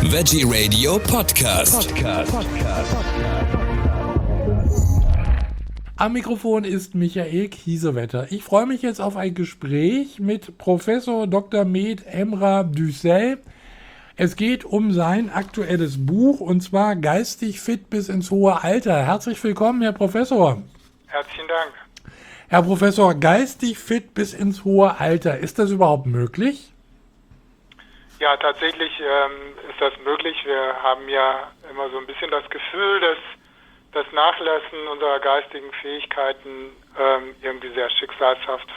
Veggie Radio Podcast. Am Mikrofon ist Michael Kiesewetter. Ich freue mich jetzt auf ein Gespräch mit Professor Dr. Med Emrah Düssel. Es geht um sein aktuelles Buch, und zwar Geistig fit bis ins hohe Alter. Herzlich willkommen, Herr Professor. Herzlichen Dank. Herr Professor, geistig fit bis ins hohe Alter, ist das überhaupt möglich? Ja, tatsächlich ist das möglich. Wir haben ja immer so ein bisschen das Gefühl, dass das Nachlassen unserer geistigen Fähigkeiten irgendwie sehr schicksalshaft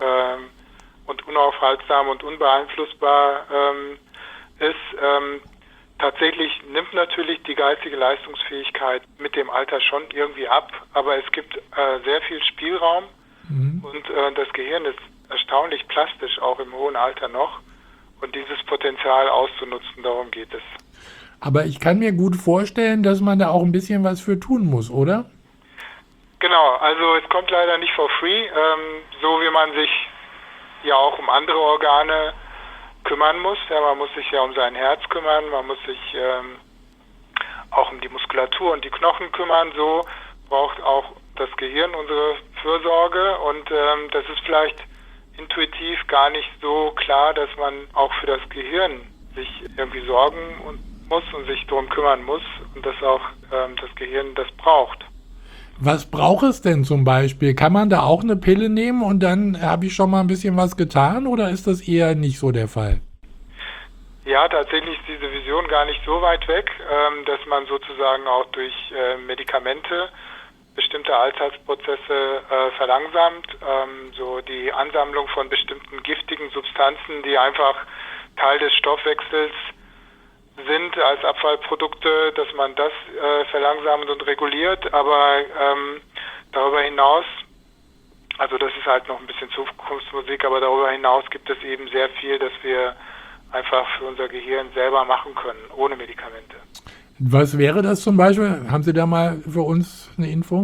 und unaufhaltsam und unbeeinflussbar ist. Tatsächlich nimmt natürlich die geistige Leistungsfähigkeit mit dem Alter schon irgendwie ab, aber es gibt sehr viel Spielraum und das Gehirn ist erstaunlich plastisch, auch im hohen Alter noch. Und dieses Potenzial auszunutzen, darum geht es. Aber ich kann mir gut vorstellen, dass man da auch ein bisschen was für tun muss, oder? Genau, also es kommt leider nicht for free, so wie man sich ja auch um andere Organe kümmern muss. Ja, man muss sich ja um sein Herz kümmern, man muss sich auch um die Muskulatur und die Knochen kümmern. So braucht auch das Gehirn unsere Fürsorge und das ist vielleicht intuitiv gar nicht so klar, dass man auch für das Gehirn sich irgendwie sorgen muss und sich darum kümmern muss und dass auch das Gehirn das braucht. Was braucht es denn zum Beispiel? Kann man da auch eine Pille nehmen und dann habe ich schon mal ein bisschen was getan, oder ist das eher nicht so der Fall? Ja, tatsächlich ist diese Vision gar nicht so weit weg, dass man sozusagen auch durch Medikamente bestimmte Altersprozesse verlangsamt, so die Ansammlung von bestimmten giftigen Substanzen, die einfach Teil des Stoffwechsels sind als Abfallprodukte, dass man das verlangsamt und reguliert, aber darüber hinaus, also das ist halt noch ein bisschen Zukunftsmusik, aber darüber hinaus gibt es eben sehr viel, das wir einfach für unser Gehirn selber machen können, ohne Medikamente. Was wäre das zum Beispiel? Haben Sie da mal für uns eine Info?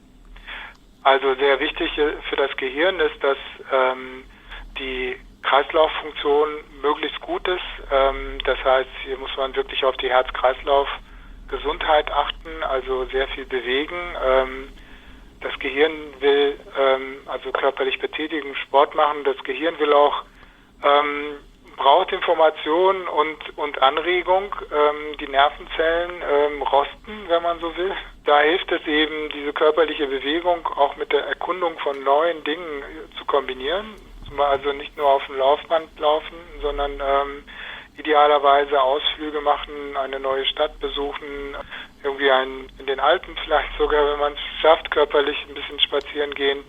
Also sehr wichtig für das Gehirn ist, dass die Kreislauffunktion möglichst gut ist. Das heißt, hier muss man wirklich auf die Herz-Kreislauf-Gesundheit achten, also sehr viel bewegen. Das Gehirn will also körperlich betätigen, Sport machen. Das Gehirn will auch braucht Information und Anregung, die Nervenzellen rosten, wenn man so will. Da hilft es eben, diese körperliche Bewegung auch mit der Erkundung von neuen Dingen zu kombinieren. Also nicht nur auf dem Laufband laufen, sondern idealerweise Ausflüge machen, eine neue Stadt besuchen, irgendwie in den Alpen vielleicht sogar, wenn man es schafft, körperlich ein bisschen spazieren gehen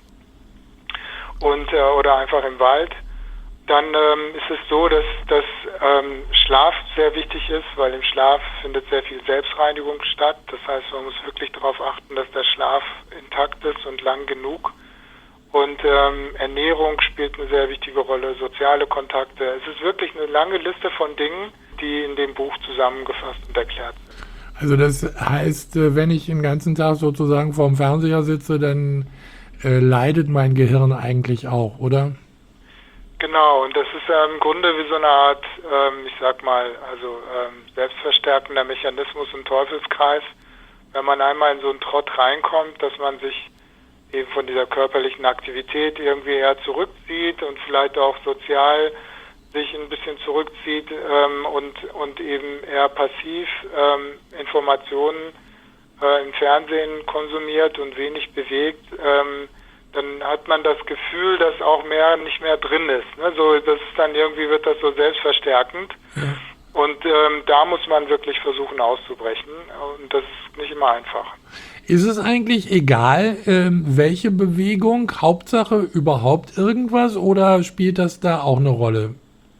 und oder einfach im Wald. Dann ist es so, dass Schlaf sehr wichtig ist, weil im Schlaf findet sehr viel Selbstreinigung statt. Das heißt, man muss wirklich darauf achten, dass der Schlaf intakt ist und lang genug. Und Ernährung spielt eine sehr wichtige Rolle, soziale Kontakte. Es ist wirklich eine lange Liste von Dingen, die in dem Buch zusammengefasst und erklärt sind. Also das heißt, wenn ich den ganzen Tag sozusagen vorm Fernseher sitze, dann leidet mein Gehirn eigentlich auch, oder? Genau, und das ist im Grunde wie so eine Art, ich sag mal, also selbstverstärkender Mechanismus im Teufelskreis. Wenn man einmal in so einen Trott reinkommt, dass man sich eben von dieser körperlichen Aktivität irgendwie eher zurückzieht und vielleicht auch sozial sich ein bisschen zurückzieht und eben eher passiv Informationen im Fernsehen konsumiert und wenig bewegt, dann hat man das Gefühl, dass auch nicht mehr drin ist. Ne? So, das ist dann irgendwie wird das so selbstverstärkend. Ja. Und da muss man wirklich versuchen auszubrechen. Und das ist nicht immer einfach. Ist es eigentlich egal, welche Bewegung, Hauptsache überhaupt irgendwas, oder spielt das da auch eine Rolle?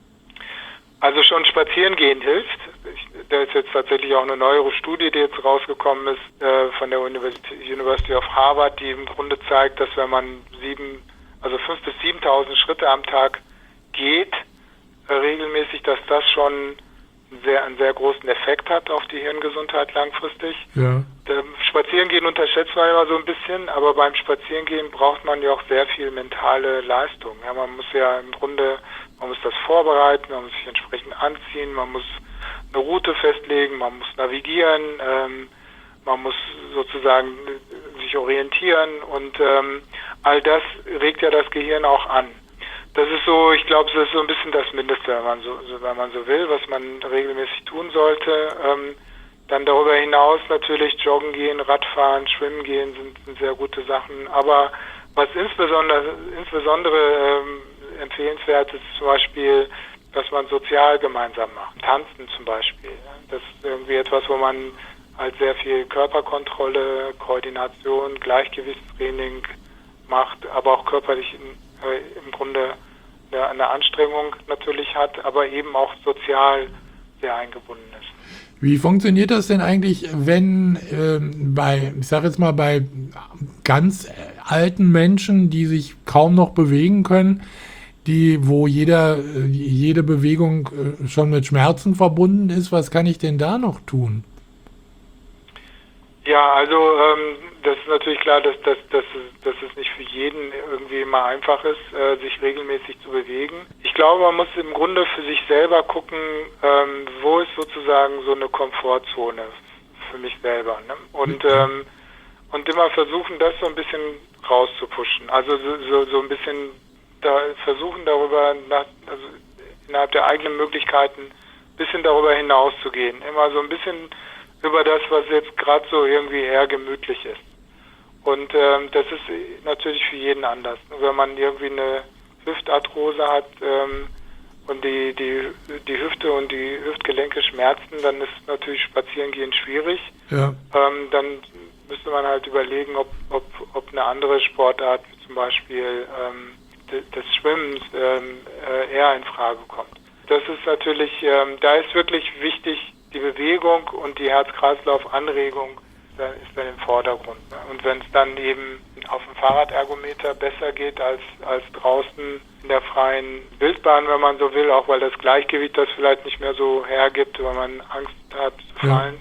Also schon spazieren gehen hilft. Da ist jetzt tatsächlich auch eine neuere Studie, die jetzt rausgekommen ist von der University of Harvard, die im Grunde zeigt, dass wenn man 5.000 bis 7.000 Schritte am Tag geht, regelmäßig, dass das schon einen sehr großen Effekt hat auf die Hirngesundheit langfristig. Ja. Spazierengehen unterschätzt man immer so ein bisschen, aber beim Spazierengehen braucht man ja auch sehr viel mentale Leistung. Ja, man muss ja im Grunde, man muss das vorbereiten, man muss sich entsprechend anziehen, man muss eine Route festlegen, man muss navigieren, man muss sozusagen sich orientieren und all das regt ja das Gehirn auch an. Das ist so, ich glaube, das ist so ein bisschen das Mindeste, wenn man so will, was man regelmäßig tun sollte. Dann darüber hinaus natürlich joggen gehen, Radfahren, schwimmen gehen sind sehr gute Sachen. Aber was insbesondere empfehlenswert ist zum Beispiel, dass man sozial gemeinsam macht. Tanzen zum Beispiel. Das ist irgendwie etwas, wo man halt sehr viel Körperkontrolle, Koordination, Gleichgewichtstraining macht, aber auch körperlich im Grunde eine Anstrengung natürlich hat, aber eben auch sozial sehr eingebunden ist. Wie funktioniert das denn eigentlich, wenn ich sage jetzt mal, bei ganz alten Menschen, die sich kaum noch bewegen können, wo jede Bewegung schon mit Schmerzen verbunden ist, was kann ich denn da noch tun? Ja, also das ist natürlich klar, dass es nicht für jeden irgendwie immer einfach ist, sich regelmäßig zu bewegen. Ich glaube, man muss im Grunde für sich selber gucken, wo ist sozusagen so eine Komfortzone für mich selber. Ne? Und immer versuchen, das so ein bisschen rauszupushen. Also so ein bisschen versuchen darüber, also innerhalb der eigenen Möglichkeiten, ein bisschen darüber hinauszugehen. Immer so ein bisschen über das, was jetzt gerade so irgendwie eher gemütlich ist. Und das ist natürlich für jeden anders. Wenn man irgendwie eine Hüftarthrose hat und die Hüfte und die Hüftgelenke schmerzen, dann ist natürlich Spazierengehen schwierig. Ja. Dann müsste man halt überlegen, ob eine andere Sportart, wie zum Beispiel des Schwimmens, eher in Frage kommt. Das ist natürlich, da ist wirklich wichtig, die Bewegung und die Herz-Kreislauf-Anregung ist dann im Vordergrund. Ne? Und wenn es dann eben auf dem Fahrradergometer besser geht als draußen in der freien Wildbahn, wenn man so will, auch weil das Gleichgewicht das vielleicht nicht mehr so hergibt, weil man Angst hat zu fallen,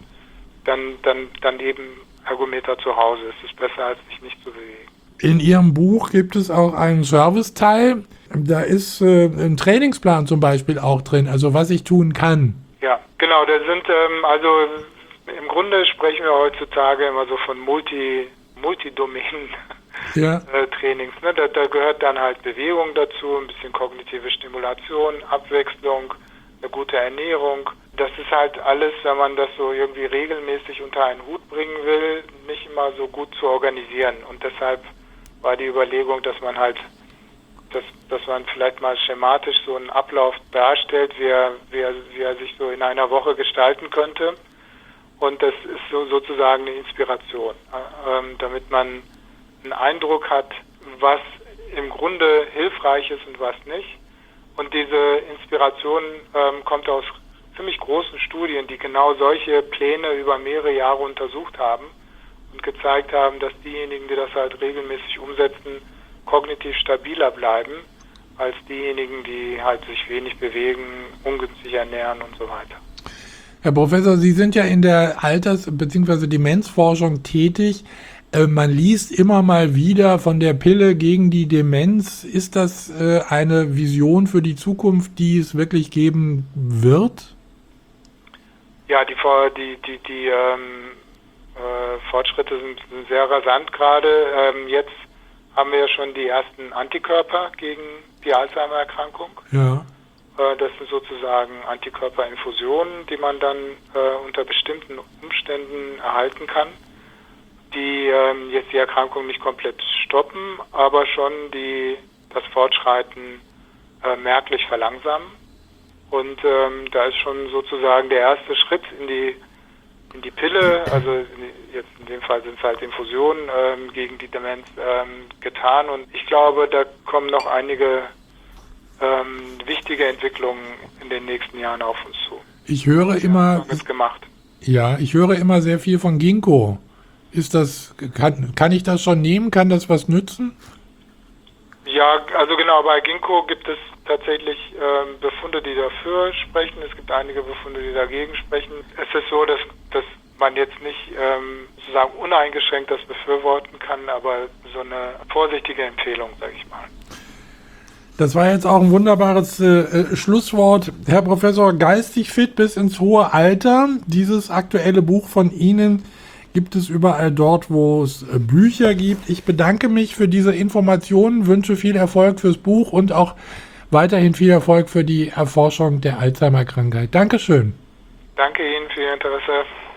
dann eben Ergometer zu Hause. Es ist besser, als sich nicht zu bewegen. In Ihrem Buch gibt es auch einen Serviceteil. Da ist ein Trainingsplan zum Beispiel auch drin, also was ich tun kann. Ja, genau. Da sind also im Grunde sprechen wir heutzutage immer so von Multidomänen Trainings. Ne? Da gehört dann halt Bewegung dazu, ein bisschen kognitive Stimulation, Abwechslung, eine gute Ernährung. Das ist halt alles, wenn man das so irgendwie regelmäßig unter einen Hut bringen will, nicht immer so gut zu organisieren. Und deshalb war die Überlegung, dass man halt dass man vielleicht mal schematisch so einen Ablauf darstellt, wie er sich so in einer Woche gestalten könnte. Und das ist sozusagen eine Inspiration, damit man einen Eindruck hat, was im Grunde hilfreich ist und was nicht. Und diese Inspiration kommt aus ziemlich großen Studien, die genau solche Pläne über mehrere Jahre untersucht haben und gezeigt haben, dass diejenigen, die das halt regelmäßig umsetzen, kognitiv stabiler bleiben als diejenigen, die halt sich wenig bewegen, ungünstig ernähren und so weiter. Herr Professor, Sie sind ja in der Alters- bzw. Demenzforschung tätig. Man liest immer mal wieder von der Pille gegen die Demenz. Ist das eine Vision für die Zukunft, die es wirklich geben wird? Ja, die Fortschritte sind sehr rasant gerade. Jetzt haben wir ja schon die ersten Antikörper gegen die Alzheimer-Erkrankung. Ja. Das sind sozusagen Antikörperinfusionen, die man dann unter bestimmten Umständen erhalten kann, die jetzt die Erkrankung nicht komplett stoppen, aber schon das Fortschreiten merklich verlangsamen. Und da ist schon sozusagen der erste Schritt in die Pille, also jetzt in dem Fall sind es halt Infusionen gegen die Demenz getan. Und ich glaube, da kommen noch einige wichtige Entwicklungen in den nächsten Jahren auf uns zu. Ich höre immer sehr viel von Ginkgo. Ist das, kann ich das schon nehmen? Kann das was nützen? Ja, also genau, bei Ginkgo gibt es tatsächlich Befunde, die dafür sprechen. Es gibt einige Befunde, die dagegen sprechen. Es ist so, dass man jetzt nicht sozusagen uneingeschränkt das befürworten kann, aber so eine vorsichtige Empfehlung, sage ich mal. Das war jetzt auch ein wunderbares Schlusswort. Herr Professor, geistig fit bis ins hohe Alter. Dieses aktuelle Buch von Ihnen gibt es überall dort, wo es Bücher gibt. Ich bedanke mich für diese Informationen, wünsche viel Erfolg fürs Buch und auch weiterhin viel Erfolg für die Erforschung der Alzheimer-Krankheit. Dankeschön. Danke Ihnen für Ihr Interesse.